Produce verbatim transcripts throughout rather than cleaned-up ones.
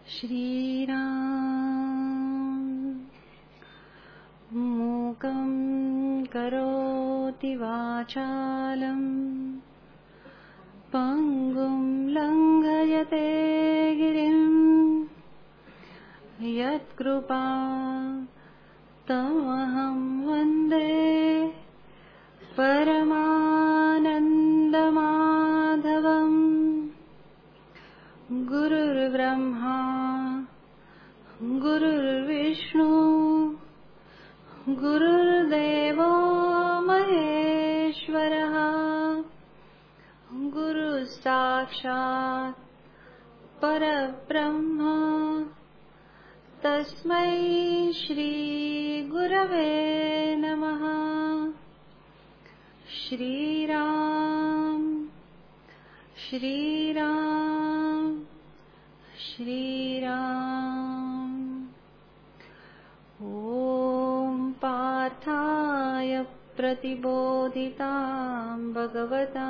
श्रीराम मूकं करोति वाचालं पङ्गुं लङ्घयते गिरिं यत्कृपा तमहं वन्दे परमानन्दमाधवम्। गुरुर्ब्रह्मा गुरुर्विष्णु गुरुर्देवो महेश्वरः गुरुसाक्षात् परब्रह्म तस्मै श्री गुरवे नमः। श्रीराम श्रीराम श्रीराम। ॐ पार्थाय प्रतिबोधितां भगवता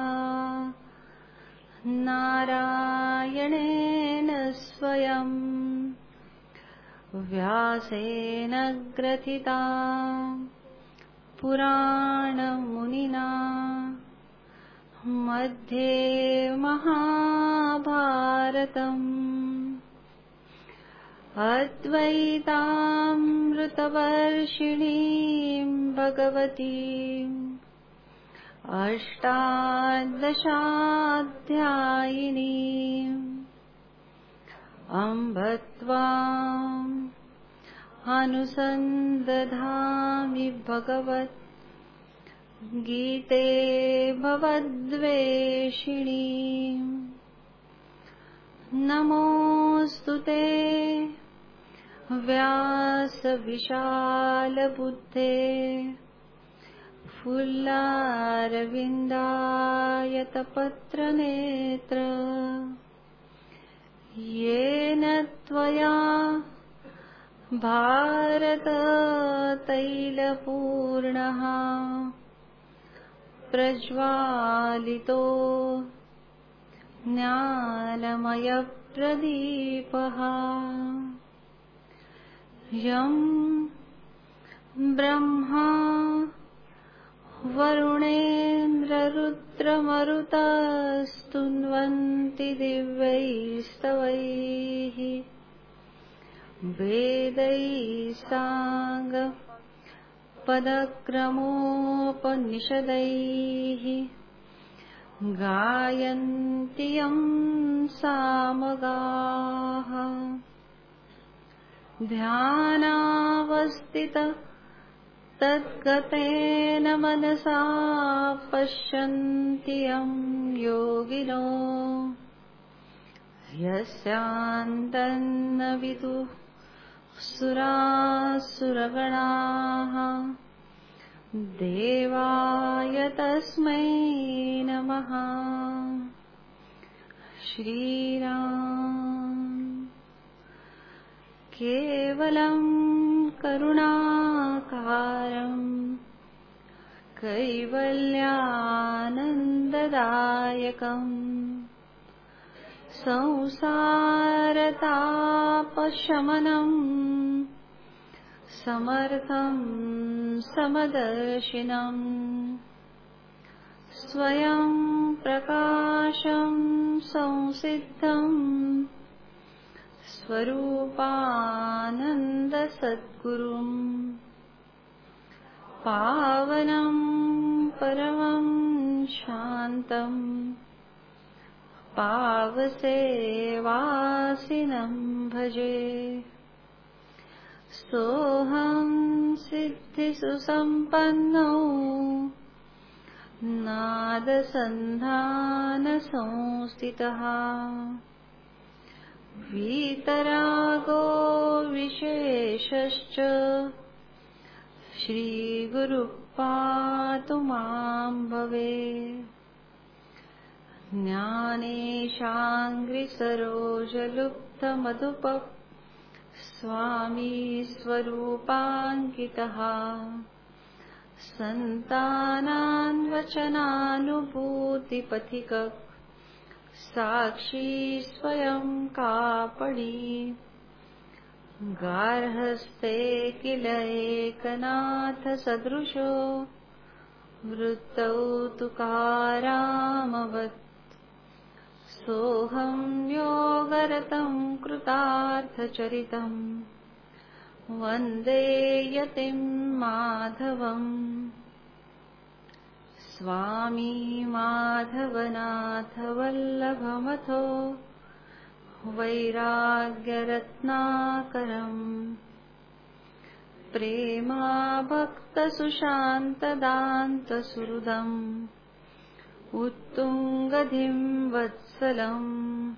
नारायणेन स्वयं व्यासेन ग्रथितां पुराणमुनिना मध्ये महाभारतम् अद्वैतामृतवर्षिणीं भगवतीम् अष्टादशाध्यायिनीम् अम्ब त्वाम् अनुसन्दधामि भगवत् गीते भवद्वेषिणीम्। नमोऽस्तु ते व्यासविशालबुद्धे फुल्लारविन्दायतपत्रनेत्र येन त्वया भारततैलपूर्णः प्रज्वालितो ज्ञानमयप्रदीपः। यं ब्रह्मा वरुणेन्द्ररुद्रमरुतस्तुन्वन्ति दिव्यैस्तवैः वेदैः साङ्गपदक्रमोपनिषदैः गायन्ति यं सामगाः। ध्यानावस्थितः तद्गतेन मनसा पश्यन्ति यं योगिनो यस्यान्तन्न विदुः सुरासुरगणाः देवाय तस्मै नमः। श्रीराम केवलं करुणाकारं कैवल्यानन्ददायकम् संसारतापशमनं समर्थं समदर्शिनम् स्वयं प्रकाशं संसिद्धं स्वरूपानन्दसद्गुरुम् पावनं परमं शान्तं पावसेवासिनं भजे। सोऽहं सिद्धिसुसम्पन्नो नादसन्धानसंस्थितः वीतरागो विशेषश्च श्रीगुरुः पातु मां भवेत्। ज्ञानेशाङ्घ्रिसरोजलुब्धमधुप स्वामी स्वरूपाङ्कितः सन्तानान्वचनानुभूतिपथिक साक्षी स्वयं कापडी गार्हस्थे किल एकनाथ सदृशो वृत्तौ तुकारामवत् सोऽहं योगरतं कृतार्थचरितं वन्दे यतिं माधवम् स्वामी माधवनाथ वल्लभमथो वैराग्यरत्नाकरम् प्रेमाभक्तसुशान्तदान्तसुहृदम् उत्तुङ्गधिं वत्सलम्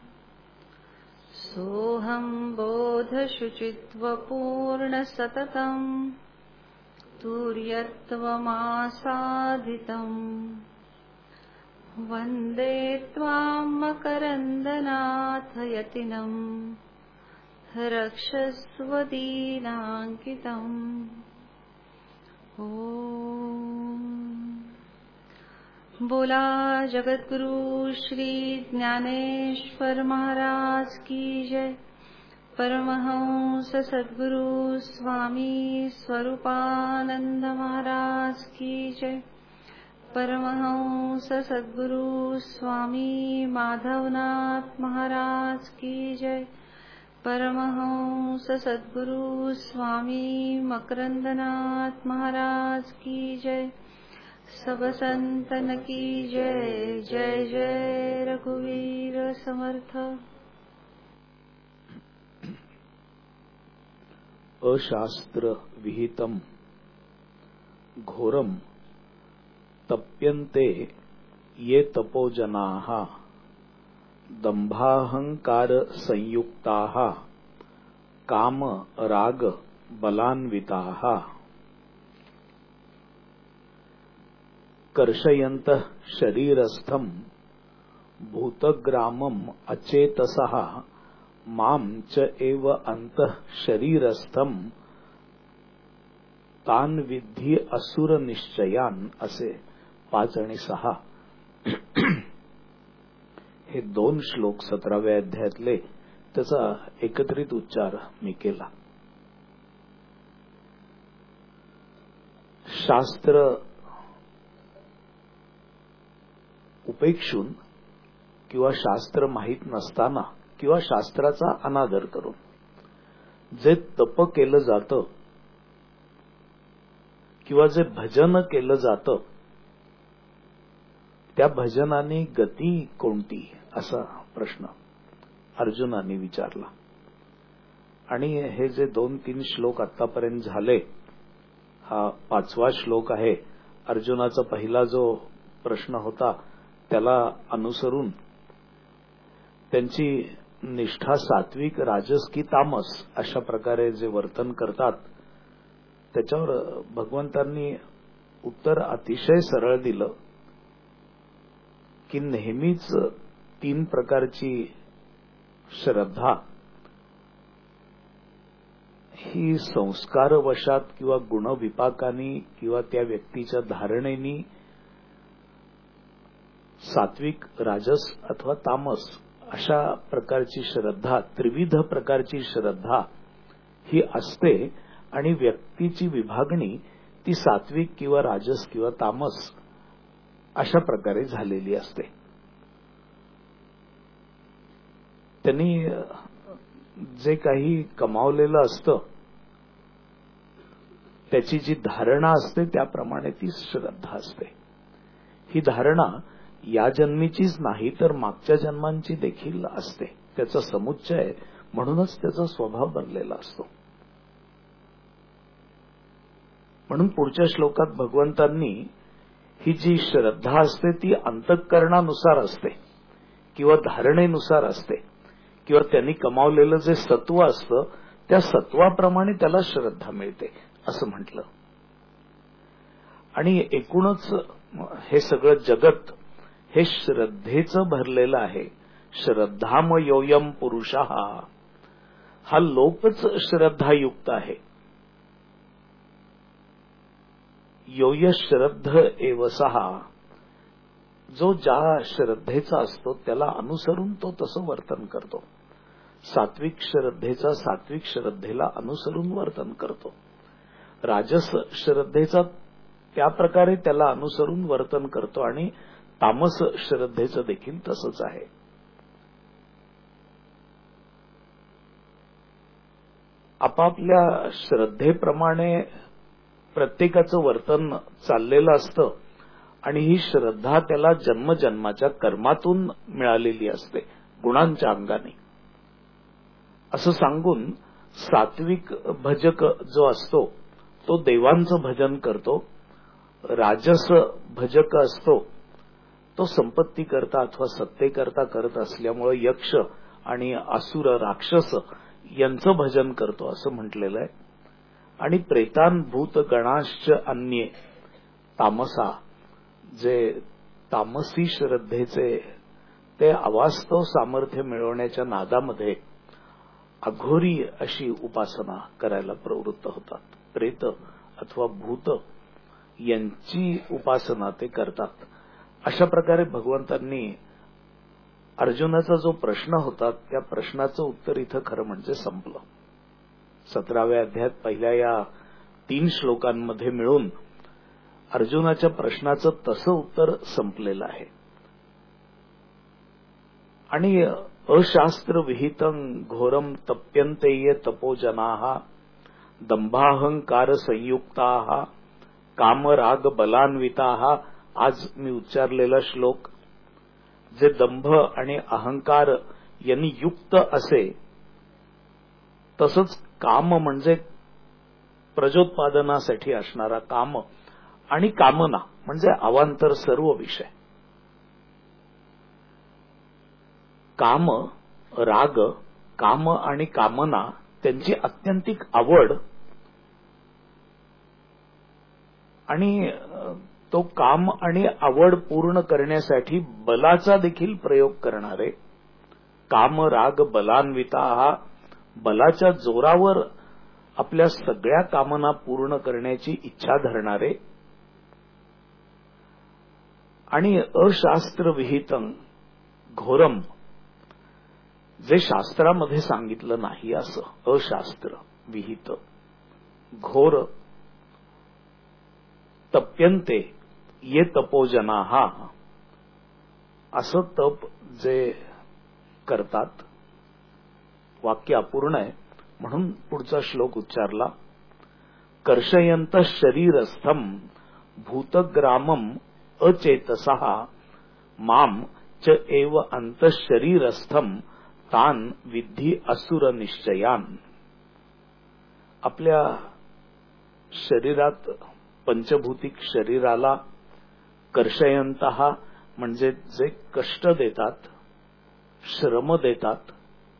सोऽहं बोधशुचित्वपूर्णसततम् तुर्यत्वमासादितम् वन्दे त्वां मकरन्दनाथ यतिनम् रक्षस्व दीनाङ्कितम्। ओम बोला जगद्गुरु श्री ज्ञानेश्वर महाराज की जय। परमहंस सद्गुरु स्वामी स्वरूपानंद महाराज की जय। परमहंस सद्गुरु स्वामी माधवनाथ महाराज की जय। परमहंस सद्गुरु स्वामी मकरंदनाथ महाराज की जय। सब संतन की जय। जय जय रघुवीर समर्थ। अशास्त्र विहितम घोरम तप्यन्ते ये तपोजनाः दंभाहंकार संयुक्ताः काम राग बलान्विताः कर्षयन्तः शरीरस्थं भूतग्रामम् अचेतसः मां च एव अंतः शरीरस्थं तान विधी असुर निश्चयान असे पाच आणि सहा हे दोन श्लोक सतराव्या अध्यायातले त्याचा एकत्रित उच्चार मी केला. शास्त्र उपेक्षून किंवा शास्त्र माहित नसताना किंवा शास्त्राचा अनादर करून जे तप केलं जातं किंवा जे भजन केलं जातं त्या भजनाने गती कोणती असा प्रश्न अर्जुनाने विचारला. आणि हे जे दोन तीन श्लोक आतापर्यंत झाले हा पाचवा श्लोक आहे. अर्जुनाचा पहिला जो प्रश्न होता त्याला अनुसरून त्यांची निष्ठा सात्विक राजस की तामस अशा प्रकारे जे वर्तन करतात त्याच्यावर भगवंतांनी उत्तर अतिशय सरळ दिलं की नेहमीच तीन प्रकारची श्रद्धा ही संस्कारवशात किंवा गुणविपाकानी किंवा त्या व्यक्तीच्या धारणेनी सात्विक राजस अथवा तामस अशा प्रकारची श्रद्धा त्रिविध प्रकारची श्रद्धा ही असते आणि व्यक्तीची विभागणी ती सात्विक किंवा राजस किंवा तामस अशा प्रकारे झालेली असते. त्यांनी जे काही कमावलेलं असतं त्याची जी धारणा असते त्याप्रमाणे ती श्रद्धा असते. ही धारणा या जन्मीचीच नाही तर मागच्या जन्मांची देखील असते. त्याचा समुच्चय म्हणूनच त्याचा स्वभाव बनलेला असतो. म्हणून पुढच्या श्लोकात भगवंतांनी ही जी श्रद्धा असते ती अंतःकरणानुसार असते किंवा धारणेनुसार असते किंवा त्यांनी कमावलेलं जे सत्व असतं त्या सत्वाप्रमाणे त्याला श्रद्धा मिळते असं म्हटलं. आणि एकूणच हे सगळं जगत हे श्रद्धेचं भरलेलं आहे. श्रद्धामयोयम पुरुषः हा लोकच श्रद्धायुक्त आहे. योय श्रद्ध एवसः जो ज्या श्रद्धेचा असतो त्याला अनुसरून तो तसं वर्तन करतो. सात्विक श्रद्धेचा सात्विक श्रद्धेला अनुसरून वर्तन करतो. राजस श्रद्धेचा त्या प्रकारे त्याला अनुसरून वर्तन करतो आणि तामस श्रद्धेचं देखील तसंच आहे. आपापल्या श्रद्धेप्रमाणे प्रत्येकाचं वर्तन चाललेलं असतं आणि ही श्रद्धा त्याला जन्मजन्माच्या कर्मातून मिळालेली असते, गुणांच्या अंगाने. असं सांगून सात्विक भजक जो असतो तो देवांचं भजन करतो. राजस भजक असतो तो संपत्ती करता अथवा सत्तेकरता करत असल्यामुळे यक्ष आणि असुर राक्षस यांचं भजन करतो असं म्हटलेलं आहे. आणि प्रेतान भूत गणाश्च अन्ये तामसा, जे तामसी श्रद्धेचे ते अवास्तव सामर्थ्य मिळवण्याच्या नादामध्ये अघोरी अशी उपासना करायला प्रवृत्त होतात. प्रेत अथवा भूत यांची उपासना ते करतात. अशा प्रकारे भगवंतांनी अर्जुनाचा जो प्रश्न होता त्या प्रश्नाचं उत्तर इथं खरं म्हणजे संपलं. सतराव्या अध्यायात पहिल्या या तीन श्लोकांमध्ये मिळून अर्जुनाच्या प्रश्नाचं तसं उत्तर संपलेलं आहे. आणि अशास्त्र विहितं घोरम तप्यन्ते ये तपोजनाः दंभाहंकार संयुक्ताः कामराग बलान्विताः. आज मी उच्चारलेला श्लोक जे दंभ आणि अहंकार यांनी युक्त असे, तसंच काम म्हणजे प्रजोत्पादनासाठी असणारा काम आणि कामना म्हणजे अवांतर सर्व विषय. काम, राग, काम आणि कामना त्यांची अत्यंतिक आवड आणि तो काम आणि आवड पूर्ण करण्यासाठी बलाचा देखील प्रयोग करणारे, काम राग बलान्विता हा बलाच्या जोरावर आपल्या सगळ्या कामना पूर्ण करण्याची इच्छा धरणारे, आणि अशास्त्र विहितं घोरम जे शास्त्रामध्ये सांगितलं नाही असं अशास्त्र विहित घोर तप्यन्ते ये तपोजनाः असं तप जे करतात. वाक्य अपूर्ण आहे म्हणून पुढचा श्लोक उच्चारला. कर्षयंत शरीरस्थम भूतग्रामम अचेतसः माम च एव अंतशरीरस्थम तान विद्धी असुर निश्चयान. आपल्या शरीरात पंचभूतिक शरीराला कर्षयंतः म्हणजे जे कष्ट देतात, श्रम देतात,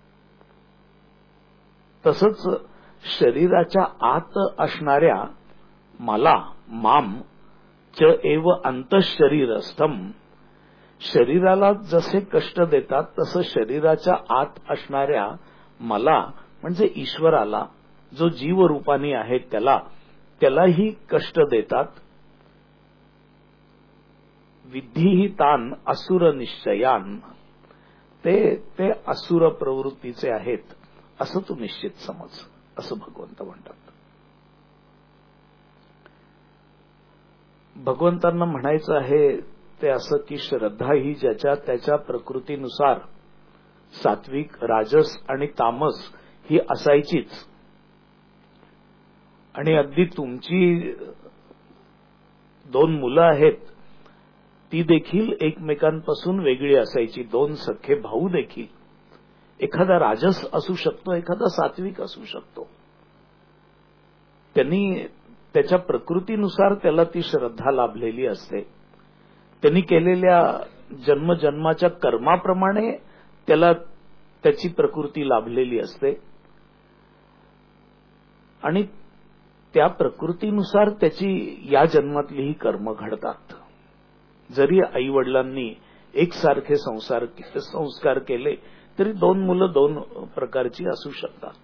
तसंच शरीराच्या आत असणाऱ्या मला माम च एव अंतशरीरस्थम, शरीराला जसे कष्ट देतात तसं शरीराच्या आत असणाऱ्या मला म्हणजे ईश्वराला, जो जीवरूपानी आहे त्याला त्यालाही कष्ट देतात. विद्धीही तान असुर निश्चयान, ते ते असुर प्रवृत्तीचे आहेत असं तू निश्चित समज, असं भगवंत म्हणतात. भगवंतांना म्हणायचं आहे ते असं की श्रद्धा ही ज्याच्या त्याच्या प्रकृतीनुसार सात्विक, राजस आणि तामस ही असायचीच. आणि अगदी तुमची दोन मुलं आहेत ती देखील एकमेकांपासून वेगळी असायची. दोन सख्खे भाऊ देखील, एखादा राजस असू शकतो, एखादा सात्विक असू शकतो. त्यांनी त्याच्या प्रकृतीनुसार त्याला ती श्रद्धा लाभलेली असते. त्यांनी केलेल्या जन्मजन्माच्या कर्माप्रमाणे त्याला त्याची प्रकृती लाभलेली असते आणि त्या प्रकृतीनुसार त्याची या जन्मातलीही कर्म घडतात. जरी आई वडिलांनी एकसारखे संसार संस्कार केले तरी दोन मुलं दोन प्रकारची असू शकतात.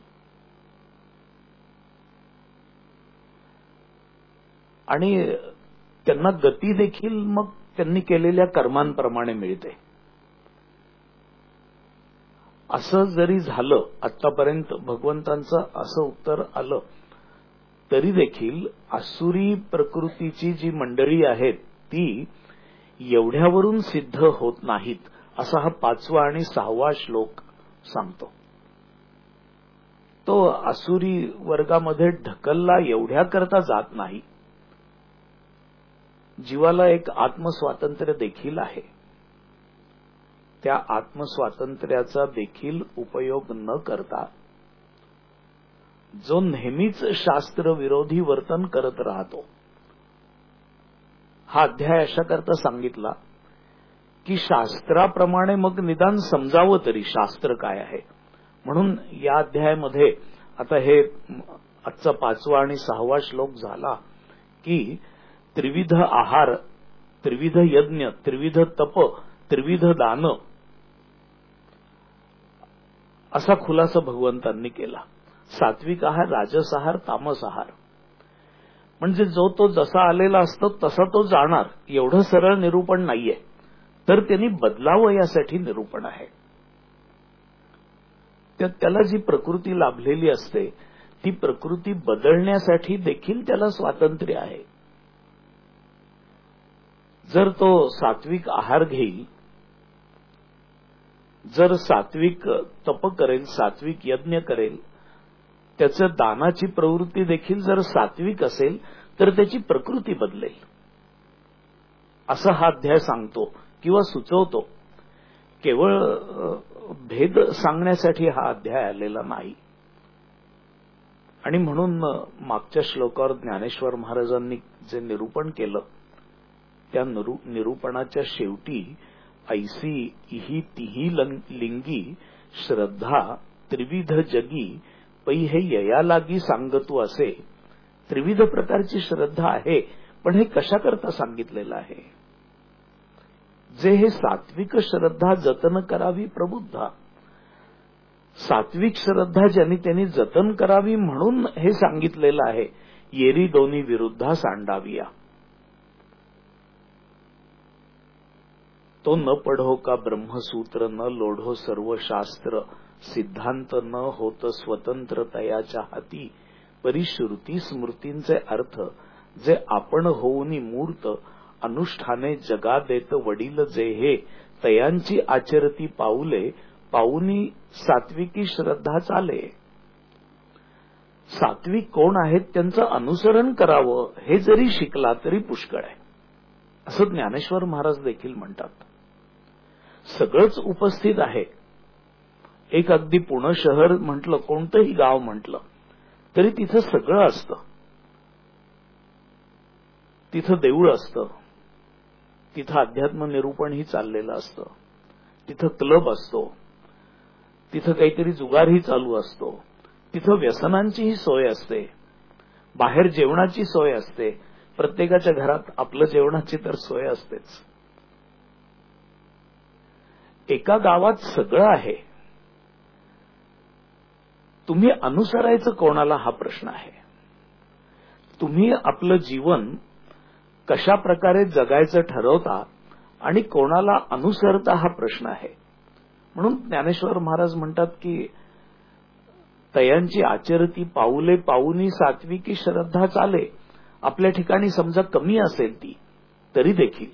आणि त्यांना गती देखील मग त्यांनी केलेल्या कर्मांप्रमाणे मिळते. असं जरी झालं, आतापर्यंत भगवंतांचं असं उत्तर आलं, तरी देखील आसुरी प्रकृतीची जी मंडळी आहेत ती एवढ्यावरून सिद्ध होत नाहीत, असा हा पाचवा आणि सहावा श्लोक सांगतो. तो आसुरी वर्गामध्ये ढकलला एवढ्याकरता जात नाही. जीवाला एक आत्मस्वातंत्र्य देखील आहे. त्या आत्मस्वातंत्र्याचा देखील उपयोग न करता जो नेहमीच शास्त्र विरोधी वर्तन करत राहतो, हा अध्याय अशा करता सांगितला की शास्त्राप्रमाणे मग निदान समजावं तरी शास्त्र काय आहे. म्हणून या अध्यायामध्ये आता हे आजचा पाचवा आणि सहावा श्लोक झाला की त्रिविध आहार, त्रिविध यज्ञ, त्रिविध तप, त्रिविध दान असा खुलासा भगवंतांनी केला. सात्विक आहार, राजस आहार, तामस आहार, म्हणजे जो तो जसा आलेला असतो तसा तो जाणार, एवढं सरळ निरूपण नाहीये, तर त्यांनी बदलावं यासाठी निरूपण आहे. त्याला जी प्रकृती लाभलेली असते ती प्रकृती बदलण्यासाठी देखील त्याला स्वातंत्र्य आहे. जर तो सात्विक आहार घेईल, जर सात्विक तप करेल, सात्विक यज्ञ करेल, त्याचं दानाची प्रवृत्ती देखील जर सात्विक असेल तर त्याची प्रकृती बदलेल, असं हा अध्याय सांगतो किंवा सुचवतो. केवळ भेद सांगण्यासाठी हा अध्याय आलेला नाही. आणि म्हणून मागच्या श्लोकावर ज्ञानेश्वर महाराजांनी जे निरूपण केलं त्या निरूपणाच्या शेवटी ऐसी इही तिही लिंगी श्रद्धा त्रिविध जगी पै हे यया लागी सांगतू असे. त्रिविध प्रकारची श्रद्धा आहे, पण हे कशाकरता सांगितलेलं आहे? जे हे सात्विक श्रद्धा जतन करावी प्रबुद्धा, सात्विक श्रद्धा ज्यांनी त्यांनी जतन करावी म्हणून हे सांगितलेलं आहे. येरी दोन्ही विरुद्धा सांडाविया. तो न पढो का ब्रह्मसूत्र, न लोढो सर्व शास्त्र, सिद्धांत न होत स्वतंत्र तयाच्या हाती, परिश्रुती स्मृतींचे अर्थ जे आपण होऊनी मूर्त, अनुष्ठाने जगा देत वडील जे हे, तयांची आचरती पाऊले, पाऊनी सात्विकी श्रद्धा चाले. सात्विक कोण आहेत त्यांचं अनुसरण करावं हे जरी शिकला तरी पुष्कळ आहे, असं ज्ञानेश्वर महाराज देखील म्हणतात. सगळंच उपस्थित आहे. एक अगदी पुणे शहर म्हटलं, कोणतंही गाव म्हटलं तरी तिथं सगळं असतं. तिथं देऊळ असतं, तिथं अध्यात्म निरूपणही चाललेलं असतं, तिथं क्लब असतो, तिथं काहीतरी जुगारही चालू असतो, तिथं व्यसनांचीही सोय असते, बाहेर जेवणाची सोय असते. प्रत्येकाच्या घरात आपलं जेवणाची तर सोय असतेच. एका गावात सगळं आहे. तुम्ही अनुसरायचं कोणाला हा प्रश्न आहे. तुम्ही आपलं जीवन कशा प्रकारे जगायचं ठरवता आणि कोणाला अनुसरता हा प्रश्न आहे. म्हणून ज्ञानेश्वर महाराज म्हणतात की तयांची आचरती पाऊले, पाऊनी सात्विकी श्रद्धा चाले. आपल्या ठिकाणी समजा कमी असेल ती तरी देखील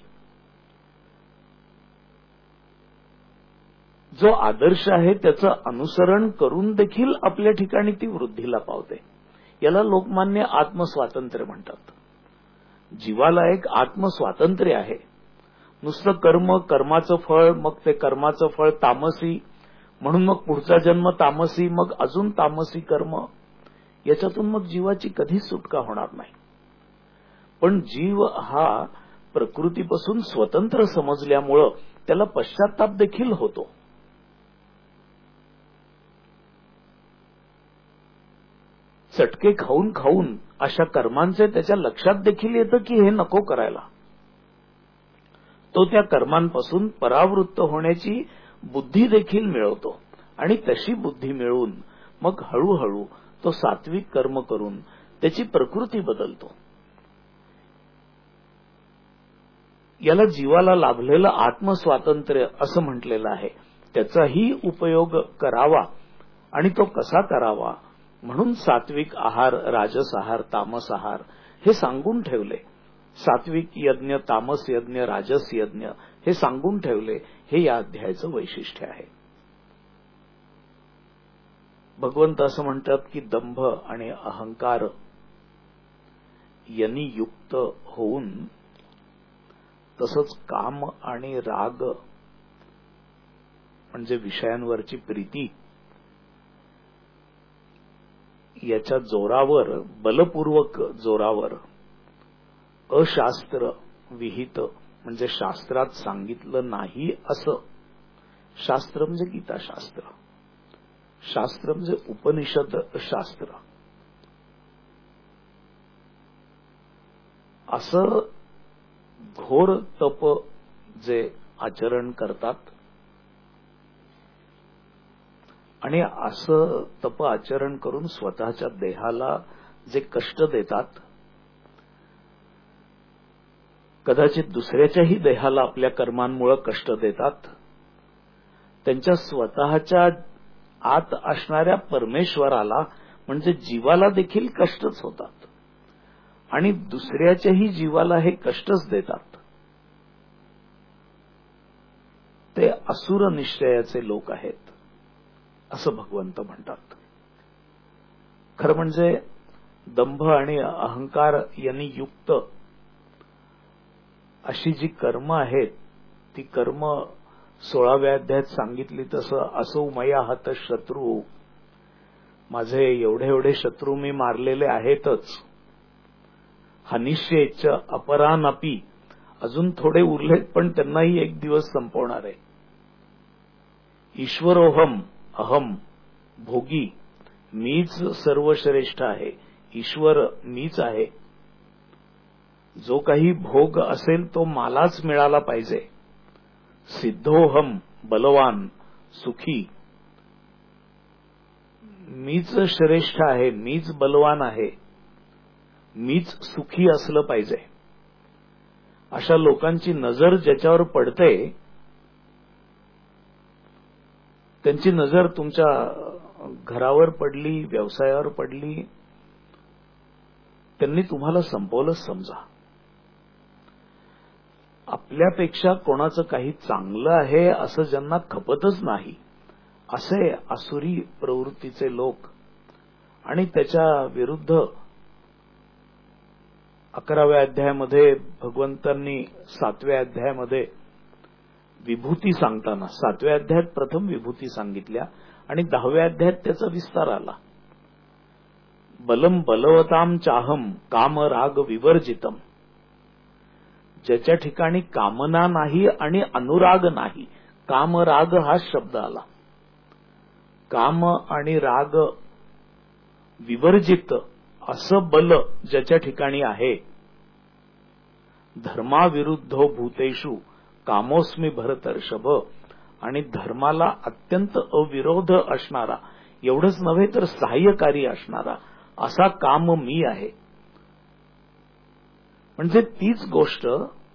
जो आदर्श आहे त्याचं अनुसरण करून देखील आपल्या ठिकाणी ती वृद्धीला पावते. याला लोकमान्य आत्मस्वातंत्र्य म्हणतात. जीवाला एक आत्मस्वातंत्र्य आहे. नुसतं कर्म, कर्माचं फळ, मग ते कर्माचं फळ तामसी, म्हणून मग पुढचा जन्म तामसी, मग अजून तामसी कर्म, याच्यातून मग जीवाची कधीच सुटका होणार नाही. पण जीव हा प्रकृतीपासून स्वतंत्र समजल्यामुळं त्याला पश्चाताप देखील होतो. चटके खाऊन खाऊन अशा कर्मांचे त्याच्या लक्षात देखील येतं की हे नको करायला. तो त्या कर्मांपासून परावृत्त होण्याची बुद्धी देखील मिळवतो आणि तशी बुद्धी मिळवून मग हळूहळू तो सात्विक कर्म करून त्याची प्रकृती बदलतो. याला जीवाला लाभलेलं आत्मस्वातंत्र्य असं म्हटलेलं आहे. त्याचाही उपयोग करावा आणि तो कसा करावा म्हणून सात्विक आहार, राजस आहार, तामस आहार हे सांगून ठेवले. सात्विक यज्ञ, तामस यज्ञ, राजस यज्ञ हे सांगून ठेवले. हे या अध्यायाचं वैशिष्ट्य आहे. भगवंत असं म्हणतात की दंभ आणि अहंकार यांनी युक्त होऊन, तसंच काम आणि राग म्हणजे विषयांवरची प्रीती याच्या जोरावर, बलपूर्वक जोरावर, अशास्त्र विहित म्हणजे शास्त्रात सांगितलं नाही असं, शास्त्र म्हणजे गीताशास्त्र, शास्त्र म्हणजे उपनिषद शास्त्र, असं घोर तप जे आचरण करतात आणि असं तप आचरण करून स्वतःच्या देहाला जे कष्ट देतात, कदाचित दुसऱ्याच्याही देहाला आपल्या कर्मांमुळे कष्ट देतात, त्यांच्या स्वतःच्या आत असणाऱ्या परमेश्वराला म्हणजे जीवाला देखील कष्टच होतात आणि दुसऱ्याच्याही जीवाला हे कष्टच देतात. ते असुर निश्चयाचे लोक आहेत असं भगवंत म्हणतात. खरं म्हणजे दंभ आणि अहंकार यांनी युक्त अशी जी कर्म आहेत, ती कर्म सोळाव्या अध्यायात सांगितली तसं, असो मया हत शत्रू, माझे एवढे एवढे शत्रू मी मारलेले आहेतच, हनिष्येच अपरानपी, अजून थोडे उरलेत पण त्यांनाही एक दिवस संपवणार आहे. ईश्वरोहम, अहम भोगी, मीच सर्वश्रेष्ठ आहे, ईश्वर मीच आहे, जो काही भोग असेल तो मलाच मिळाला पाहिजे. सिद्धोहम, बलवान, सुखी, मीच श्रेष्ठ आहे, मीच बलवान आहे, मीच सुखी असलं पाहिजे. अशा लोकांची नजर ज्याच्यावर पडते, त्यांची नजर तुमच्या घरावर पडली, व्यवसायावर पडली, त्यांनी तुम्हाला संपवलंच समजा. आपल्यापेक्षा कोणाचं काही चांगलं आहे असं ज्यांना खपतच नाही, असे आसुरी प्रवृत्तीचे लोक, आणि त्याच्या विरुद्ध अकराव्या अध्यायामध्ये भगवंतांनी सातव्या अध्यायामध्ये विभूती सांगताना, सातव्या अध्यायात प्रथम विभूती सांगितल्या आणि दहाव्या अध्यायात त्याचा विस्तार आला. बलम बलवताम चाहम काम राग विवर्जितम, ज्याच्या ठिकाणी कामना नाही आणि अनुराग नाही, काम राग हा शब्द आला. काम आणि राग विवर्जित असं बल ज्याच्या ठिकाणी आहे, धर्माविरुद्धो भूतेषु कामोस्मी भरतर्षभ, आणि धर्माला अत्यंत अविरोध असणारा, एवढंच नव्हे तर सहाय्यकारी असणारा असा काम मी आहे. म्हणजे तीच गोष्ट,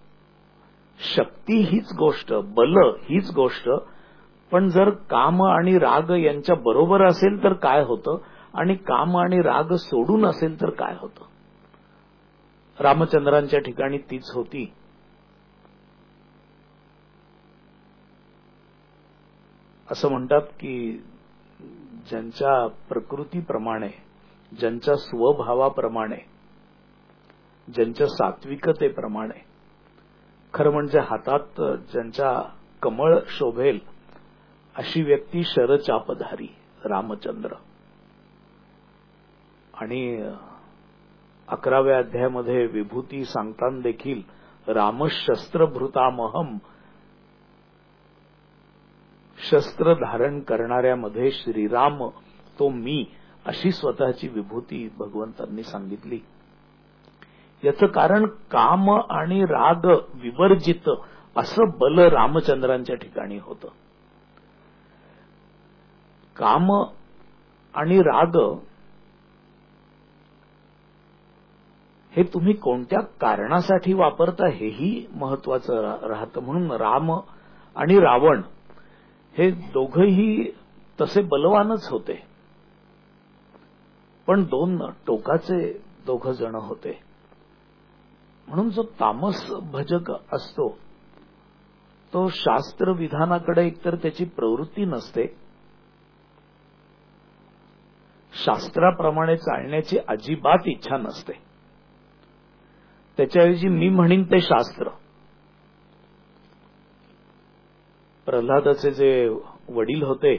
शक्ती हीच गोष्ट, बल हीच गोष्ट, पण जर काम आणि राग यांच्या बरोबर असेल तर काय होतं आणि काम आणि राग सोडून असेल तर काय होतं. रामचंद्रांच्या ठिकाणी तीच होती. असं म्हणतात की ज्यांच्या प्रकृतीप्रमाणे, ज्यांच्या स्वभावाप्रमाणे, ज्यांच्या सात्विकतेप्रमाणे, खरं म्हणजे हातात ज्यांच्या कमळ शोभेल अशी व्यक्ती शरचापधारी रामचंद्र. आणि अकराव्या अध्यायामध्ये विभूती सांगताना देखील रामशस्त्रभृतामहम, शस्त्र धारण करणाऱ्यामध्ये श्रीराम तो मी, अशी स्वतःची विभूती भगवंतांनी सांगितली. याचं कारण काम आणि राग विवर्जित असं बल रामचंद्रांच्या ठिकाणी होतं. काम आणि राग हे तुम्ही कोणत्या कारणासाठी वापरता हेही महत्वाचं राहतं. म्हणून राम आणि रावण हे दोघंही तसे बलवानच होते, पण दोन टोकाचे दोघ जण होते. म्हणून जो तामस भजक असतो तो शास्त्र विधानाकडे एकतर त्याची प्रवृत्ती नसते, शास्त्राप्रमाणे चालण्याची अजिबात इच्छा नसते. त्याच्याऐवजी मी म्हणीन ते शास्त्र. प्रल्हादाचे जे वडील होते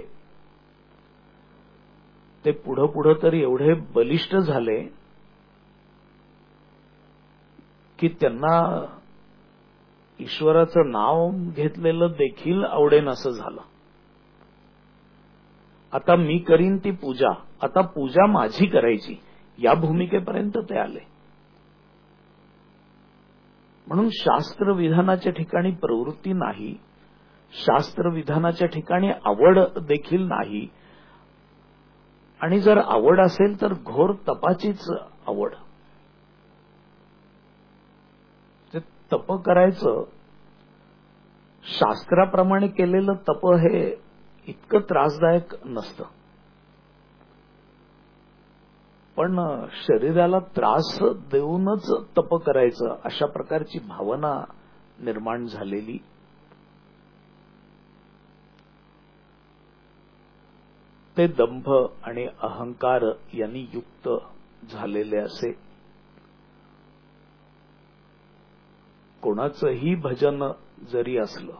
ते पुढं पुढं तर एवढे बलिष्ठ झाले की त्यांना ईश्वराचं नाव घेतलेलं देखील आवडेन असं झालं. आता मी करीन ती पूजा, आता पूजा माझी करायची, या भूमिकेपर्यंत ते आले. म्हणून शास्त्र विधानाच्या ठिकाणी प्रवृत्ती नाही, शास्त्र विधानाच्या ठिकाणी आवड देखील नाही, आणि जर आवड असेल तर घोर तपाचीच आवड. ते तप करायचं, शास्त्राप्रमाणे केलेलं तप हे इतकं त्रासदायक नसतं, पण शरीराला त्रास देऊनच तप करायचं अशा प्रकारची भावना निर्माण झालेली. ते दंभ आणि अहंकार यांनी युक्त झालेले असे. कोणाचंही भजन जरी असलं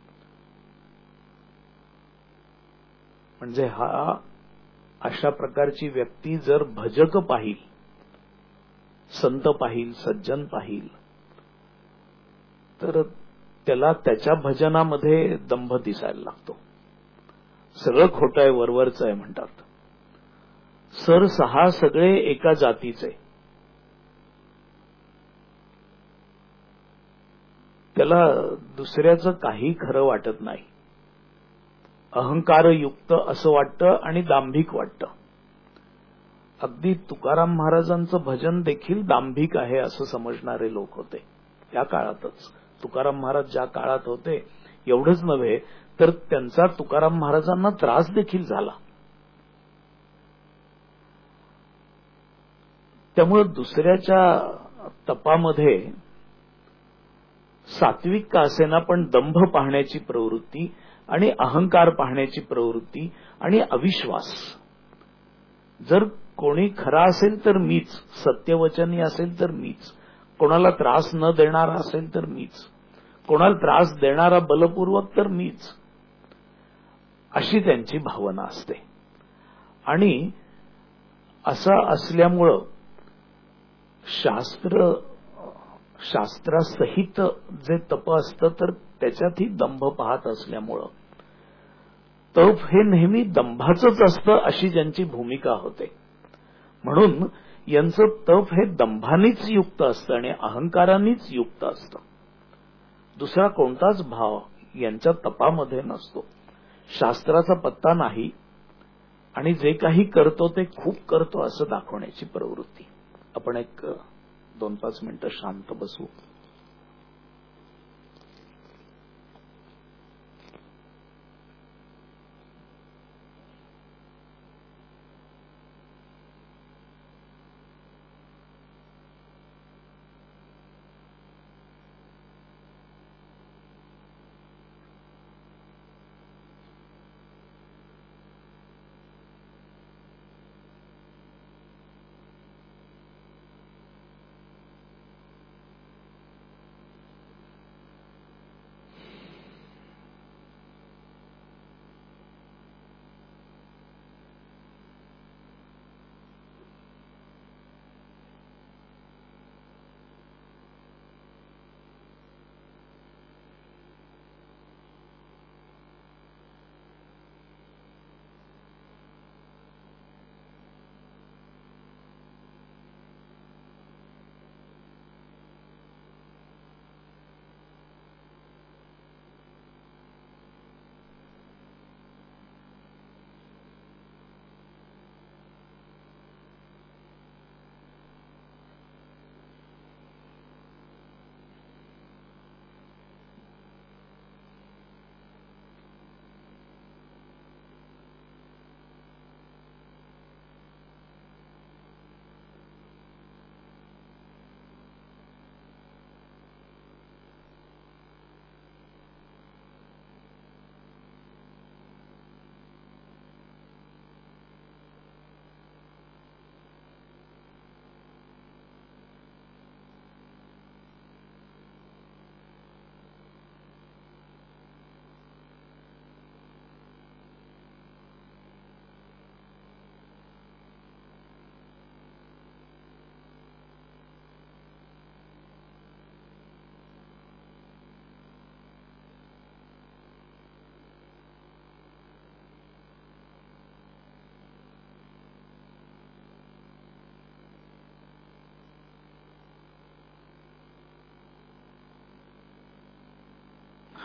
म्हणजे हा अशा प्रकारची व्यक्ती जर भजक पाहिल, संत पाहिल, सज्जन पाहिल, तर त्याला त्याच्या भजनामध्ये दंभ दिसायला लागतो. सगळं खोटं आहे, वरवरचं आहे म्हणतात. सर सहा सगळे एका जातीचे. त्याला दुसऱ्याचं काही खरं वाटत नाही. अहंकारयुक्त असं वाटतं आणि दांभिक वाटतं. अगदी तुकाराम महाराजांचं भजन देखील दांभिक आहे असं समजणारे लोक होते त्या काळातच. तुकाराम महाराज ज्या काळात होते एवढंच नव्हे तर त्यांचा तुकाराम महाराजांना त्रास देखील झाला. त्यामुळे दुसऱ्याच्या तपामध्ये सात्विक का असेना पण दंभ पाहण्याची प्रवृत्ती आणि अहंकार पाहण्याची प्रवृत्ती आणि अविश्वास. जर कोणी खरा असेल तर मीच, सत्यवचनी असेल तर मीच, कोणाला त्रास न देणारा असेल तर मीच, कोणाला त्रास देणारा बलपूर्वक तर मीच, अशी त्यांची भावना असते. आणि असं असल्यामुळं शास्त्र शास्त्रासहित जे तप असतं तर त्याच्यातही दंभ पाहत असल्यामुळं तप हे नेहमी दंभाचंच असतं अशी ज्यांची भूमिका होते. म्हणून यांचं तप हे दंभानीच युक्त असतं आणि अहंकारानेच युक्त असतं. दुसरा कोणताच भाव यांच्या तपामध्ये नसतो. शास्त्राचा पत्ता नाही आणि जे काही करतो ते खूप करतो असं दाखवण्याची प्रवृत्ती. आपण एक दोन पाच मिनिटं शांत बसू.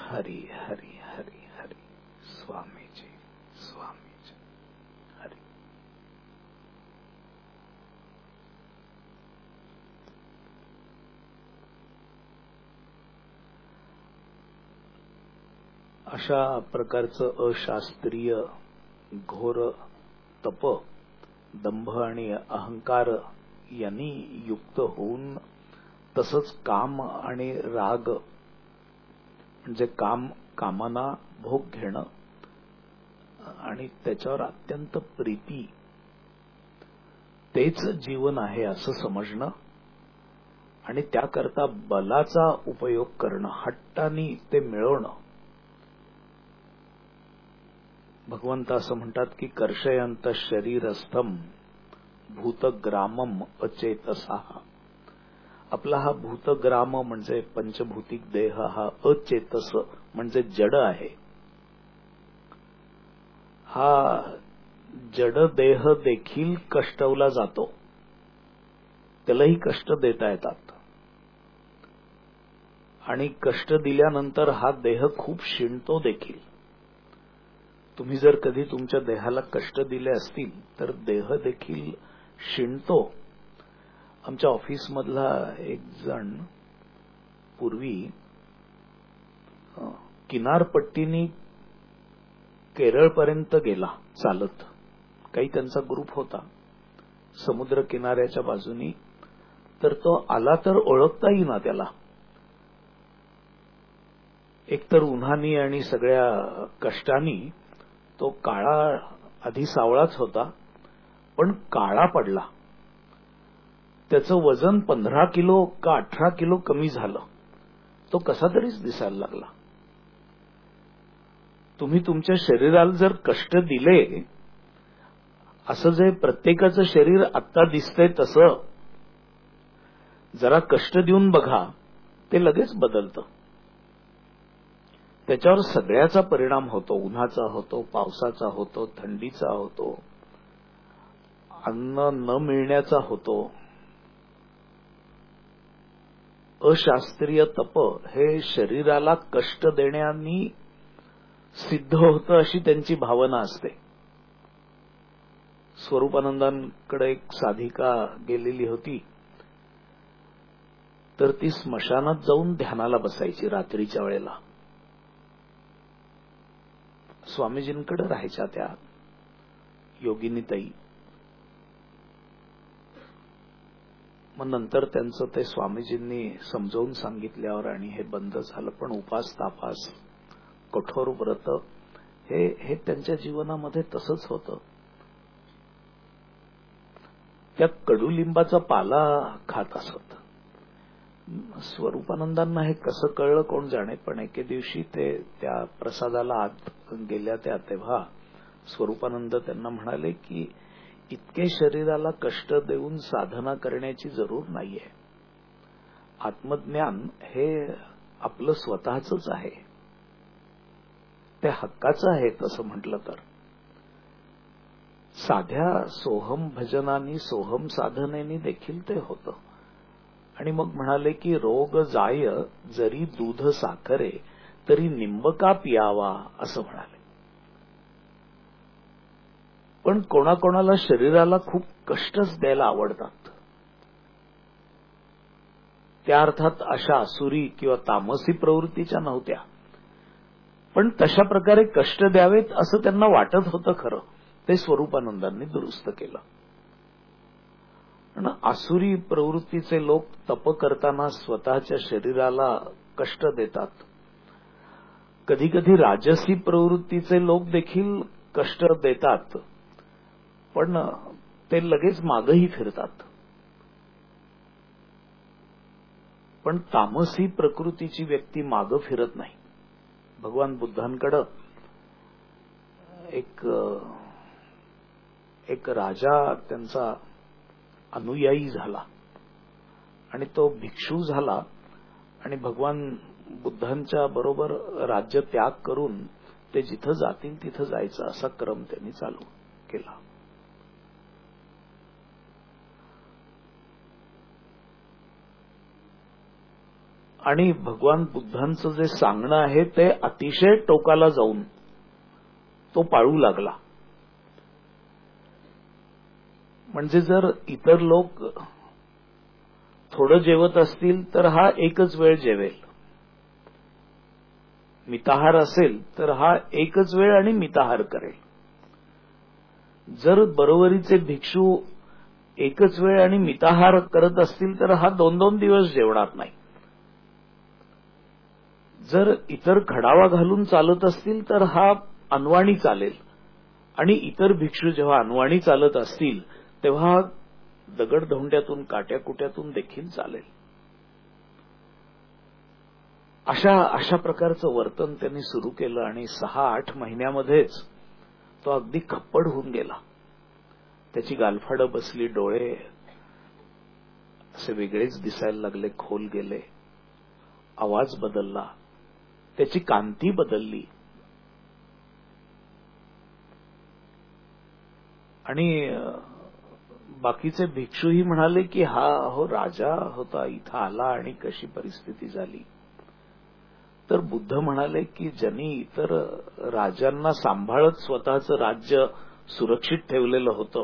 हरी हरी हरी हरी. स्वामीजी स्वामीजी हरी. अशा प्रकारचं अशास्त्रीय घोर तप, दंभ आणि अहंकार यांनी युक्त होऊन, तसंच काम आणि राग म्हणजे काम कामना भोग घेणं आणि त्याच्यावर अत्यंत प्रीती, तेच जीवन आहे असं समजणं आणि त्याकरता बलाचा उपयोग करणं, हट्टाने ते मिळवणं. भगवंत असं म्हणतात की कर्षयंत शरीरस्थम भूतग्रामम अचेतसा. आपला हा भूतग्राम म्हणजे पंचभौतिक देह हा अचेतस म्हणजे जड आहे. हा जड देह देखील कष्टवला जातो, त्यालाही कष्ट देता येतात आणि कष्ट दिल्यानंतर हा देह खूप शिणतो देखील. तुम्ही जर कधी तुमच्या देहाला कष्ट दिले असतील तर देह देखील शिणतो. आमच्या ऑफिसमधला एक जण पूर्वी किनारपट्टीनी केरळपर्यंत गेला चालत. काही त्यांचा ग्रुप होता समुद्र किनाऱ्याच्या बाजूनी. तर तो आला तर ओळखता येईना त्याला. एकतर उन्हानी आणि सगळ्या कष्टानी तो काळा, आधी सावळाच होता पण काळा पडला. त्याचं वजन पंधरा किलो का अठरा किलो कमी झालं. तो कसा तरीच दिसायला लागला. तुम्ही तुमच्या शरीराला जर कष्ट दिले, असं जे प्रत्येकाचं शरीर आत्ता दिसतंय तसं जरा कष्ट देऊन बघा, ते लगेच बदलतं. त्याच्यावर सगळ्याचा परिणाम होतो. उन्हाचा होतो, पावसाचा होतो, थंडीचा होतो, अन्न न मिळण्याचा होतो. अशास्त्रीय तप हे शरीराला कष्ट देण्यानी सिद्ध होतं अशी त्यांची भावना असते. स्वरूपानंदांकडे एक साधिका गेलेली होती, तर ती स्मशानात जाऊन ध्यानाला बसायची रात्रीच्या वेळेला. स्वामीजींकडे राहायच्या त्या योगिनीताई. मग नंतर त्यांचं ते स्वामीजींनी समजावून सांगितल्यावर आणि हे बंद झालं. पण उपास तापास, कठोर व्रत हे हे त्यांच्या जीवनामध्ये तसंच होतं. त्या कडुलिंबाचा पाला खात असत. स्वरूपानंदांना हे कसं कळलं कोण जाणे, पण एके दिवशी ते त्या प्रसादाला आत गेल्या त्या, तेव्हा स्वरूपानंद त्यांना म्हणाले की इतके शरीराला कष्ट देऊन साधना करण्याची जरूर नाहीये. आत्मज्ञान हे आपलं स्वतःच आहे, ते हक्काचं आहे. तसं म्हटलं तर साध्या सोहम भजनानी, सोहम साधनेनी देखील ते होतं. आणि मग म्हणाले की रोग जाय जरी दूध साखरे तरी निंबका पियावा, असं म्हणाले. पण कोणाकोणाला शरीराला खूप कष्टच द्यायला आवडतात. त्या अर्थात अशा आसुरी किंवा तामसी प्रवृत्तीच्या नव्हत्या, पण तशा प्रकारे कष्ट द्यावेत असं त्यांना वाटत होतं. खरं ते स्वरूपानंदांनी दुरुस्त केलं. पण आसुरी प्रवृत्तीचे लोक तप करताना स्वतःच्या शरीराला कष्ट देतात. कधी कधी राजसी प्रवृत्तीचे लोक देखील कष्ट देतात, पण ते लगेच मागही फिरतात. पण तामसी प्रकृतीची व्यक्ती मागं फिरत नाही. भगवान बुद्धांकडं एक एक राजा त्यांचा अनुयायी झाला आणि तो भिक्षू झाला आणि भगवान बुद्धांच्या बरोबर राज्य त्याग करून ते जिथं जातील तिथं जायचं असा क्रम त्यांनी चालू केला. आणि भगवान बुद्धांचं जे सांगणं आहे ते अतिशय टोकाला जाऊन तो पाळू लागला. म्हणजे जर इतर लोक थोडं जेवत असतील तर हा एकच वेळ जेवेल, मिताहार असेल तर हा एकच वेळ आणि मिताहार करेल. जर बरोबरीचे भिक्षू एकच वेळ आणि मिताहार करत असतील तर हा दोन दोन दिवस जेवणार नाही. जर इतर खडावा घालून चालत असतील तर हा अनवाणी चालेल, आणि इतर भिक्षू जेव्हा अनवाणी चालत असतील तेव्हा दगडधोंड्यातून काट्याकुट्यातून देखील चालेल. अशा अशा प्रकारचं वर्तन त्यांनी सुरू केलं आणि सहा आठ महिन्यामध्येच तो अगदी खप्पड होऊन गेला. त्याची गालफाडं बसली, डोळे असे वेगळेच दिसायला लागले, खोल गेले, आवाज बदलला, त्याची कांती बदलली. आणि बाकीचे भिक्षूही म्हणाले की हा हो राजा होता, इथं आला आणि कशी परिस्थिती झाली. तर बुद्ध म्हणाले की ज्यांनी इतर राजांना सांभाळत स्वतःचं राज्य सुरक्षित ठेवलेलं होतं,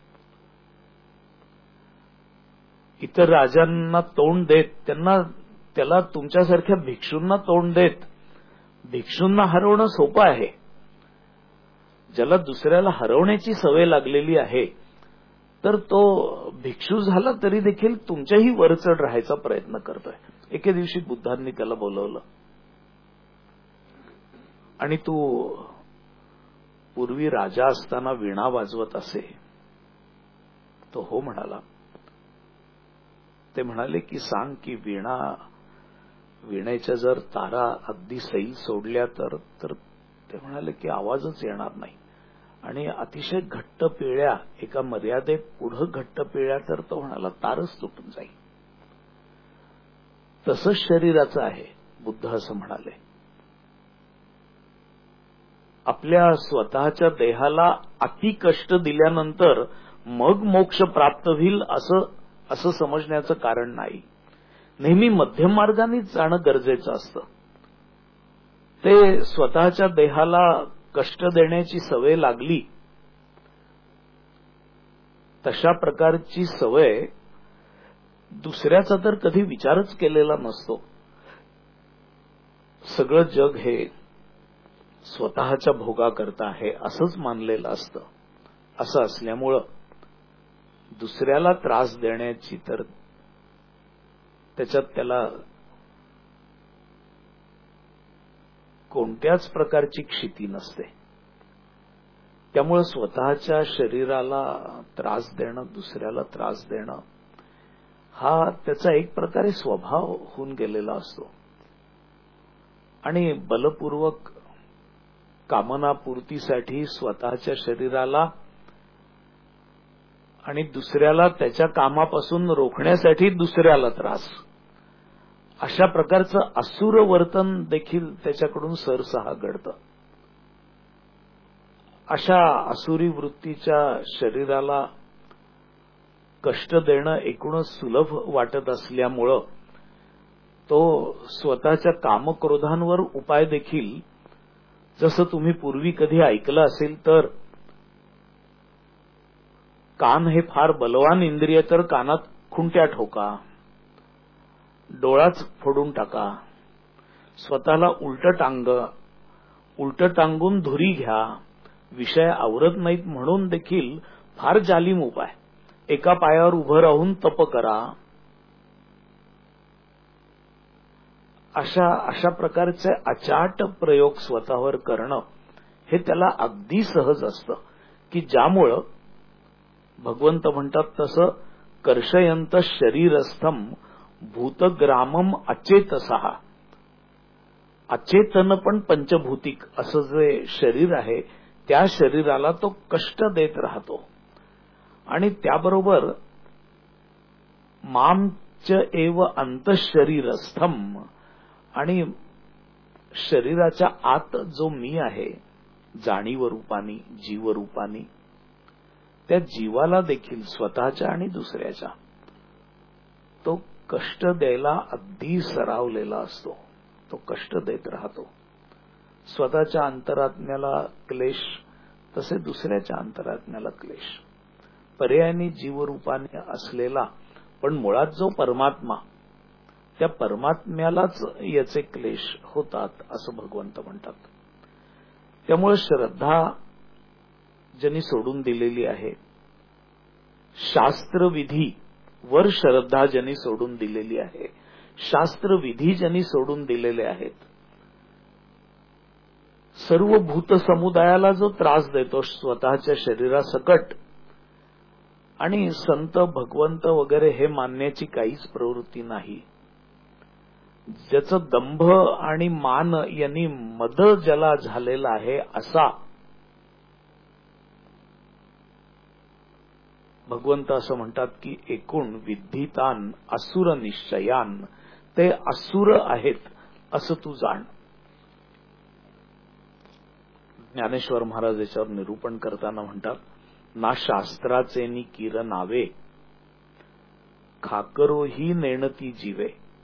इतर राजांना तोंड देत त्यांना त्याला तुमच्यासारख्या भिक्षूंना तोंड देत भिक्षूंना हरवणं सोपं आहे. ज्याला दुसऱ्याला हरवण्याची सवय लागलेली आहे तर तो भिक्षू झाला तरी देखील तुमच्याही वरचढ राहायचा प्रयत्न करतोय. एके दिवशी बुद्धांनी त्याला बोलवलं आणि तू पूर्वी राजा असताना वीणा वाजवत असे? तो हो म्हणाला. ते म्हणाले की सांग की वीणा वीणेच्या जर तारा अगदी सैल सोडल्या तर तर ते म्हणाले की आवाजच येणार नाही, आणि अतिशय घट्ट पिळ्या, एका मर्यादेत पुढे घट्ट पिळ्या तर तो म्हणाला तारच तुटून जाईल. तसंच शरीराचं आहे, बुद्ध असं म्हणाले. आपल्या स्वतःच्या देहाला अति कष्ट दिल्यानंतर मग मोक्ष प्राप्त होईल असं असं समजण्याचं कारण नाही. नेहमी मध्यम मार्गानेच जाणं गरजेचं असतं. ते स्वतःच्या देहाला कष्ट देण्याची सवय लागली, तशा प्रकारची सवय दुसऱ्याचा तर कधी विचारच केलेला नसतो. सगळं जग हे स्वतःच्या भोगाकरता आहे असंच मानलेलं असतं. असं असल्यामुळं दुसऱ्याला त्रास देण्याची तर त्याच्यात त्याला कोणत्याच प्रकारची क्षिती नसते. त्यामुळे स्वतःच्या शरीराला त्रास देणं, दुसऱ्याला त्रास देणं हा त्याचा एक प्रकारे स्वभाव होऊन गेलेला असतो. आणि बलपूर्वक कामनापूर्तीसाठी स्वतःच्या शरीराला आणि दुसऱ्याला त्याच्या कामापासून रोखण्यासाठी दुसऱ्याला त्रास, अशा प्रकारचं असुर वर्तन देखील त्याच्याकडून सरसहा घडतं. अशा असुरी वृत्तीच्या शरीराला कष्ट देणं एकूणच सुलभ वाटत असल्यामुळं तो स्वतःच्या कामक्रोधांवर उपाय देखील, जसं तुम्ही पूर्वी कधी ऐकलं असेल तर कान हे फार बलवान इंद्रिय, तर कानात खुंट्या ठोका, डोळाच फोडून टाका, स्वतःला उलट टांग उलट टांगून धुरी घ्या, विषय आवरत नाहीत म्हणून देखील फार जालीम उपाय, एका पायावर उभं राहून तप करा, अशा अशा प्रकारचे अचाट प्रयोग स्वतःवर करणं हे त्याला अगदी सहज असतं, की ज्यामुळं भगवंत म्हणतात तसं कर्षयंत शरीरस्थम भूतग्रामम अचेतसहा. अचेतन पण पंचभूतिक असं जे शरीर आहे त्या शरीराला तो कष्ट देत राहतो. आणि त्याबरोबर मामच एव अंतशरीरस्थम, आणि शरीराच्या आत जो मी आहे जाणीव रूपानी, जीव रूपानी, त्या जीवाला देखील स्वतःच्या आणि दुसऱ्याच्या तो कष्ट द्यायला अगदी सरावलेला असतो, तो कष्ट देत राहतो. स्वतःच्या अंतरात्म्याला क्लेश, तसे दुसऱ्याच्या अंतरात्म्याला क्लेश. पर्यायाने जीवरूपाने असलेला पण मुळात जो परमात्मा, त्या परमात्म्यालाच याचे क्लेश होतात असं भगवंत म्हणतात. त्यामुळे श्रद्धा ज्यांनी सोडून दिलेली आहे, शास्त्रविधी वर श्रद्धा ज्यांनी सोडून दिलेली आहे, शास्त्रविधी ज्यांनी सोडून दिलेले आहेत, सर्व भूत समुदायाला जो त्रास देतो स्वतःच्या शरीरासकट, आणि संत भगवंत वगैरे हे मानण्याची काहीच प्रवृत्ती नाही, ज्याचं दंभ आणि मान यांनी मद ज्याला झालेला आहे, असा भगवंत असं म्हणतात की एकूण विद्धितान असुर निश्चयान, ते असुर आहेत असं तू जाण. ज्ञानेश्वर महाराज याच्यावर निरूपण करताना म्हणतात, ना शास्त्राचे नि किर नावे, खाकरो ही नेणती जीवे.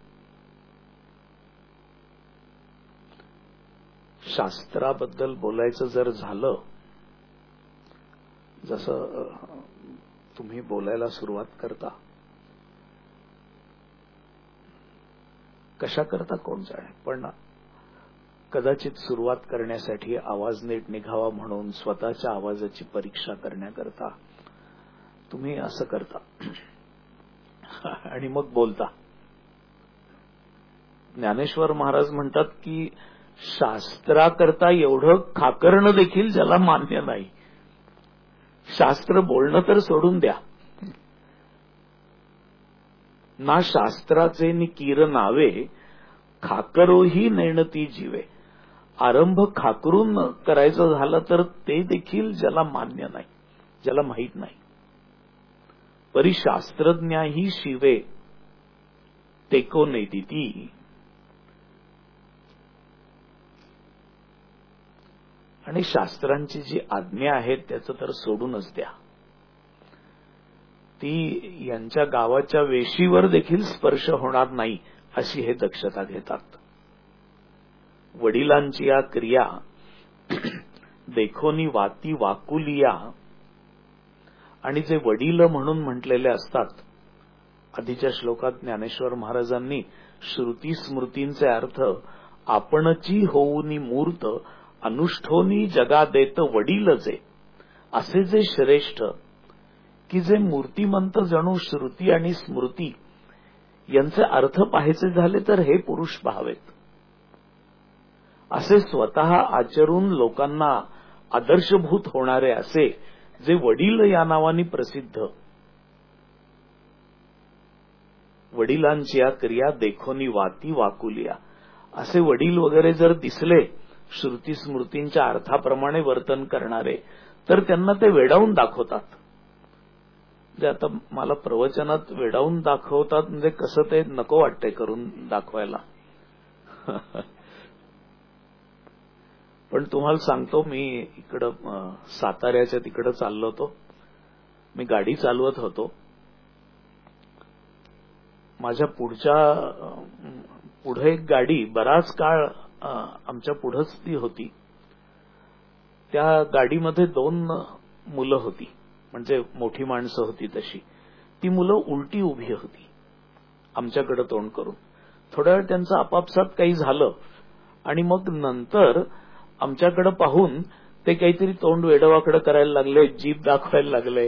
शास्त्राबद्दल बोलायचं जर झालं, जसं तुम्ही बोलायला सुरुवात करता, कशा करता कोण जाणे, पण कदाचित सुरुवात करण्यासाठी आवाज नीट निघावा म्हणून स्वतःच्या आवाजाची परीक्षा करण्याकरता तुम्ही असं करता आणि मग बोलता. ज्ञानेश्वर महाराज म्हणतात की शास्त्राकरता एवढं खाकरणं देखील ज्याला मान्य नाही, शास्त्र बोलणं तर सोडून द्या. ना शास्त्राचे नि कीर नावे, खाकरोही नेणती जीवे. आरंभ खाकरून करायचं झालं तर ते देखील ज्याला मान्य नाही, ज्याला माहीत नाही. परी शास्त्रज्ञाही शिवे तेको नेदिती. आणि शास्त्रांची जी आज्ञा आहे त्याचं तर सोडूनच द्या, ती यांच्या गावाच्या वेशीवर देखील स्पर्श होणार नाही अशी हे दक्षता घेतात. वडिलांची या क्रिया देखोनी वाती वाकुलिया, आणि जे वडील म्हणून म्हटलेले असतात, आधीच्या श्लोकात ज्ञानेश्वर महाराजांनी श्रुती स्मृतींचे अर्थ आपणची होऊनी मूर्त अनुष्ठोनी जगा देत वडील जे, असे जे श्रेष्ठ की जे मूर्तिमंत जणू श्रुती आणि स्मृती यांचे अर्थ पाहायचे झाले तर हे पुरुष पाहावेत, असे स्वतः आचरून लोकांना आदर्शभूत होणारे असे जे वडील या नावाने प्रसिद्ध. वडिलांची या क्रिया देखोनी वाती वाकुलिया, असे वडील वगैरे जर दिसले श्रुती स्मृतींच्या अर्थाप्रमाणे वर्तन करणारे, तर त्यांना ते वेडावून दाखवतात. म्हणजे आता मला प्रवचनात वेडावून दाखवतात म्हणजे कसं ते नको वाटतंय करून दाखवायला. पण तुम्हाला सांगतो, मी इकडं साताऱ्याच्या तिकडं चाललो होतो, मी गाडी चालवत होतो. माझ्या पुढच्या पुढे एक गाडी बराच काळ आमच्या पुढंच ती होती. त्या गाडीमध्ये दोन मुलं होती, म्हणजे मोठी माणसं होती तशी. ती मुलं उलटी उभी होती आमच्याकडे तोंड करून. थोड्या वेळ त्यांचं आपापसात काही झालं आणि मग नंतर आमच्याकडे पाहून ते काहीतरी तोंड वेडवाकडं करायला लागले, जीभ दाखवायला लागले.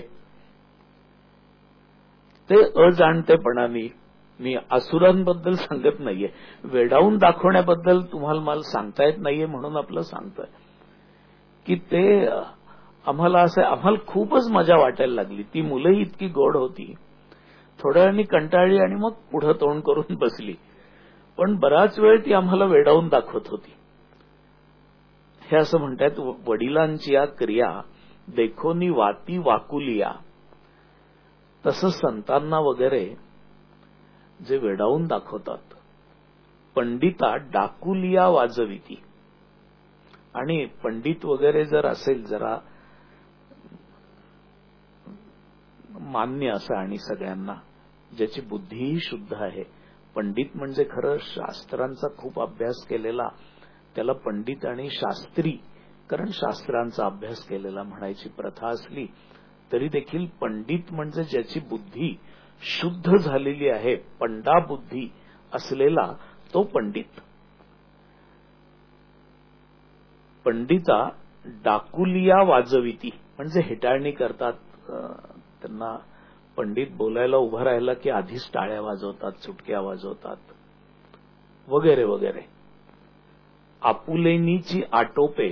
ते अजाणतेपणाने, मी असुरांबद्दल सांगत नाहीये, वेडावून दाखवण्याबद्दल तुम्हाला मला सांगता येत नाहीये म्हणून आपलं सांगतोय की ते आम्हाला असं, आम्हाला खूपच मजा वाटायला लागली. ती मुलंही इतकी गोड होती. थोड्या वेळाने कंटाळली आणि मग पुढं तोंड करून बसली, पण बराच वेळ ती आम्हाला वेडावून दाखवत होती. हे असं म्हणतात, वडिलांची या क्रिया देखोनी वाती वाकुलिया, तसं संतांना वगैरे जे वेडावून दाखवतात. पंडिता डाकुलिया वाजविती. आणि पंडित वगैरे जर असेल जरा मान्य असं आणि सगळ्यांना, ज्याची बुद्धीही शुद्ध आहे. पंडित म्हणजे खरं शास्त्रांचा खूप अभ्यास केलेला, त्याला पंडित आणि शास्त्री, कारण शास्त्रांचा अभ्यास केलेला म्हणायची प्रथा असली तरी देखील पंडित म्हणजे ज्याची बुद्धी शुद्ध झालेली आहे, पंडा बुद्धी असलेला तो पंडित. पंडिता डाकुलिया वाजविती म्हणजे हेटाळणी करतात. त्यांना पंडित बोलायला उभं राहिला की आधीच टाळ्या वाजवतात, चुटक्या वाजवतात वगैरे वगैरे. आपुलेनीची आटोपे,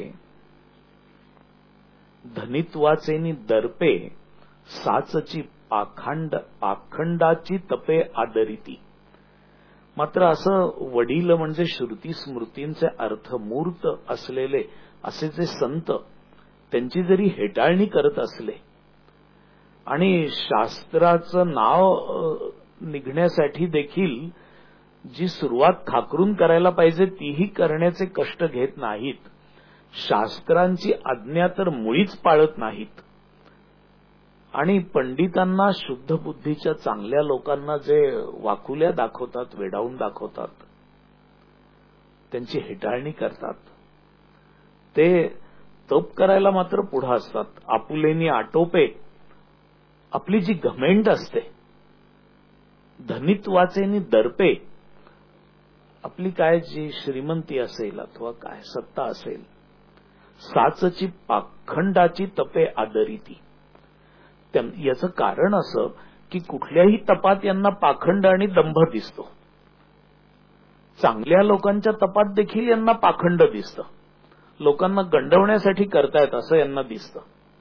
धनित्वाचेनी दर्पे, साचची पाखंड पाखंडाची तपे आदरिती. मात्र असं वडील म्हणजे श्रुती स्मृतींचे अर्थमूर्त असलेले असे जे संत, त्यांची जरी हेटाळणी करत असले आणि शास्त्राचं नाव निघण्यासाठी देखील जी सुरुवात खाकरून करायला पाहिजे तीही करण्याचे कष्ट घेत नाहीत, शास्त्रांची आज्ञा तर मुळीच पाळत नाहीत, आणि पंडितांना, शुद्ध बुद्धीच्या चांगल्या लोकांना जे वाकुल्या दाखवतात, वेडावून दाखवतात, त्यांची हेटाळणी करतात, ते तप करायला मात्र पुढे असतात. आपुलेनी आटोपे, आपली जी घमेंड असते, धनित्वाचेनी दर्पे, आपली काय जी श्रीमंती असेल अथवा काय सत्ता असेल, साचची पाखंडाची तपे आदरिती. याचं कारण असं की कुठल्याही तपात यांना पाखंड आणि दंभ दिसतो. चांगल्या लोकांच्या तपात देखील यांना पाखंड दिसतं, लोकांना गंडवण्यासाठी करतायत असं यांना दिसतं.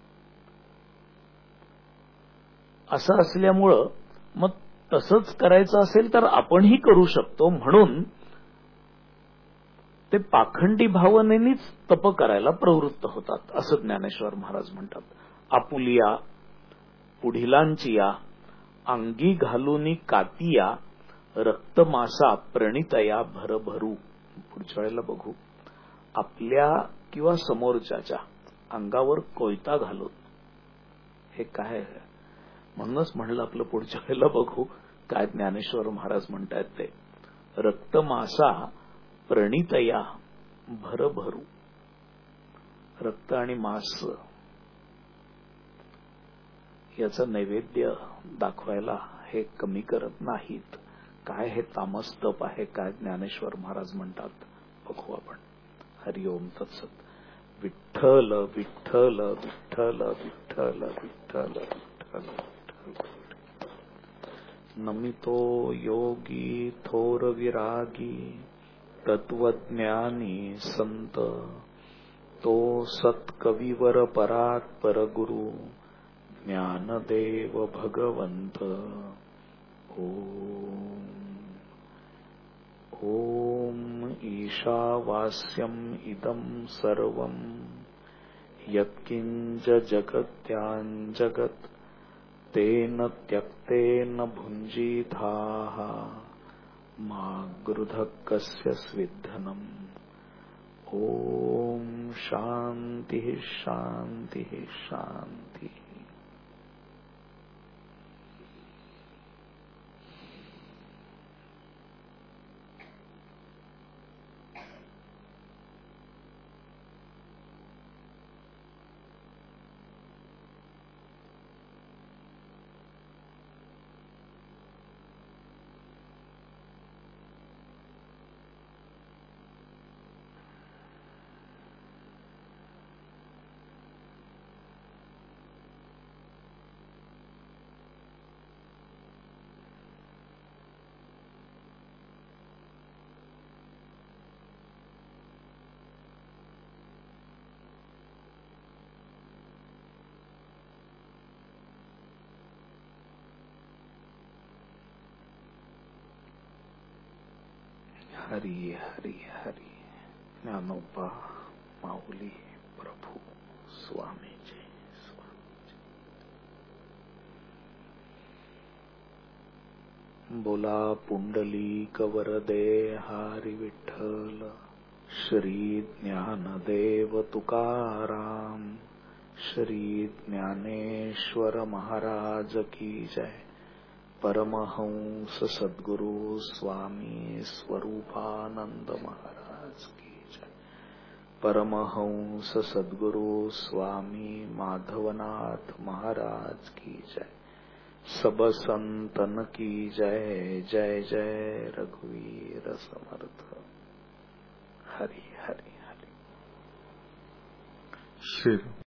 असं असल्यामुळं मग तसंच करायचं असेल तर आपणही करू शकतो, म्हणून ते पाखंडी भावनेनीच तप करायला प्रवृत्त होतात, असं ज्ञानेश्वर महाराज म्हणतात. आपुलिया, पुढिलांचिया, अंगी घालूनी कातिया, रक्तमासा प्रणितया भरभरू. पुढच्या वेळेला बघू. आपल्या किंवा समोरच्याच्या अंगावर कोयता घालून, हे काय, म्हणूनच म्हणलं आपलं पुढच्या वेळेला बघू काय ज्ञानेश्वर महाराज म्हणतायत ते. रक्तमासा प्रणितया भरभरू, रक्त आणि मांस याचं नैवेद्य दाखवायला हे कमी करत नाहीत. काय हे तामस तप आहे, काय ज्ञानेश्वर महाराज म्हणतात बघू आपण. हरिओम तत्सत. विठ्ठल विठ्ठल विठ्ठल विठ्ठल विठ्ठल विठ्ठल. नमितो योगी थोर विरागी, तत्वज्ञानी संत, तो सत्कविवर परात परगुरु, ज्ञानदेव भगवंत. ओम ओम ईशावास्यम इदं सर्वं, यत्किंच जगत्यां जगत्, तेन त्यक्तेन भुञ्जीथाः, मा गृधः कस्य स्विद्धनम्. ओम शांति शांति शांति. हरी हरी हरी. ज्ञानोबा माऊली प्रभू स्वामीजी स्वामीजी. बोला पुंडलिक वरदे हरी विठ्ठल. श्री ज्ञानदेव तुकाराम, श्री ज्ञानेश्वर महाराज की जय. परमहंस सद्गुरु स्वामी स्वरूपानंद महाराज की जय। परमहंस सद्गुरु स्वामी माधवनाथ महाराज की जय। सब संतन की जय। जय जय रघुवीर समर्थ। हरि हरि हरि। श्री